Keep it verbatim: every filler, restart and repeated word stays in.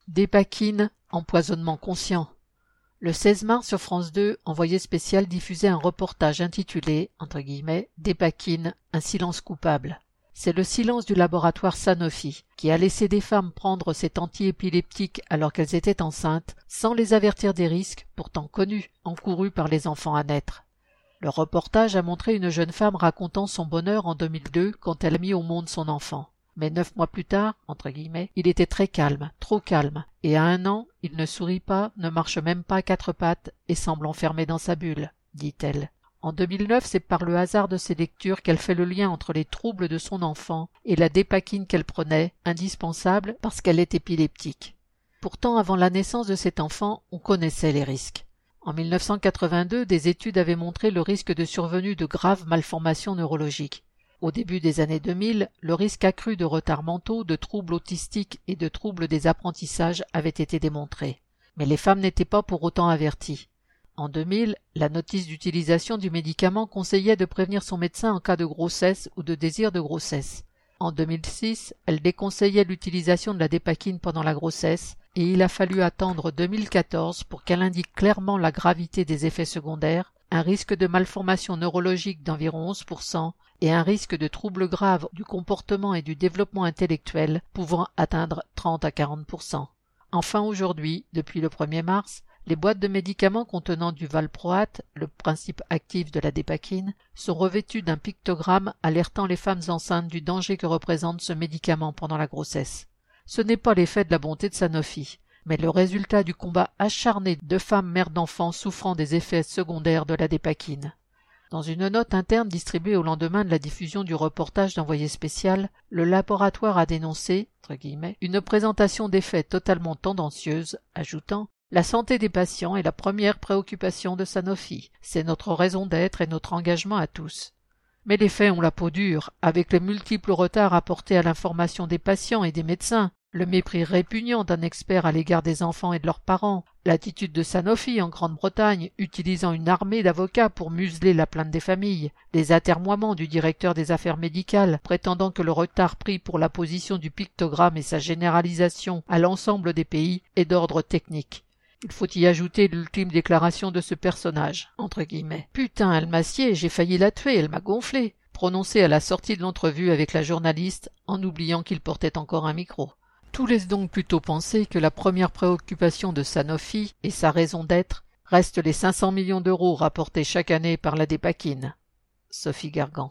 Dépakine, empoisonnement conscient. Le seize mars sur France deux, Envoyé spécial diffusait un reportage intitulé entre guillemets, Dépakine, un silence coupable. C'est le silence du laboratoire Sanofi qui a laissé des femmes prendre cet antiépileptique alors qu'elles étaient enceintes sans les avertir des risques, pourtant connus, encourus par les enfants à naître. Le reportage a montré une jeune femme racontant son bonheur en deux mille deux quand elle a mis au monde son enfant. Mais neuf mois plus tard, entre guillemets, il était très calme, trop calme, et à un an, il ne sourit pas, ne marche même pas à quatre pattes et semble enfermé dans sa bulle, dit-elle. En deux mille neuf, c'est par le hasard de ses lectures qu'elle fait le lien entre les troubles de son enfant et la dépakine qu'elle prenait, indispensable parce qu'elle est épileptique. Pourtant, avant la naissance de cet enfant, on connaissait les risques. En mille neuf cent quatre-vingt-deux, des études avaient montré le risque de survenue de graves malformations neurologiques. Au début des années deux mille, le risque accru de retards mentaux, de troubles autistiques et de troubles des apprentissages avait été démontré. Mais les femmes n'étaient pas pour autant averties. En deux mille, la notice d'utilisation du médicament conseillait de prévenir son médecin en cas de grossesse ou de désir de grossesse. En deux mille six, elle déconseillait l'utilisation de la dépakine pendant la grossesse et il a fallu attendre deux mille quatorze pour qu'elle indique clairement la gravité des effets secondaires, un risque de malformation neurologique d'environ onze pour cent et un risque de troubles graves du comportement et du développement intellectuel pouvant atteindre trente à quarante pour cent. Enfin aujourd'hui, depuis le premier mars, les boîtes de médicaments contenant du valproate, le principe actif de la dépakine, sont revêtues d'un pictogramme alertant les femmes enceintes du danger que représente ce médicament pendant la grossesse. Ce n'est pas l'effet de la bonté de Sanofi, mais le résultat du combat acharné de femmes mères d'enfants souffrant des effets secondaires de la dépakine. Dans une note interne distribuée au lendemain de la diffusion du reportage d'Envoyé spécial, le laboratoire a dénoncé, entre guillemets, une présentation des faits totalement tendancieuse, ajoutant « La santé des patients est la première préoccupation de Sanofi. C'est notre raison d'être et notre engagement à tous. » Mais les faits ont la peau dure, avec les multiples retards apportés à l'information des patients et des médecins, le mépris répugnant d'un expert à l'égard des enfants et de leurs parents, l'attitude de Sanofi en Grande-Bretagne, utilisant une armée d'avocats pour museler la plainte des familles, les atermoiements du directeur des affaires médicales, prétendant que le retard pris pour l'apposition du pictogramme et sa généralisation à l'ensemble des pays est d'ordre technique. Il faut y ajouter l'ultime déclaration de ce personnage, entre guillemets. « Putain, elle m'a scié, j'ai failli la tuer, elle m'a gonflé », prononcé à la sortie de l'entrevue avec la journaliste, en oubliant qu'il portait encore un micro. Tout laisse donc plutôt penser que la première préoccupation de Sanofi, et sa raison d'être, reste les cinq cents millions d'euros rapportés chaque année par la dépakine. Sophie Gargan.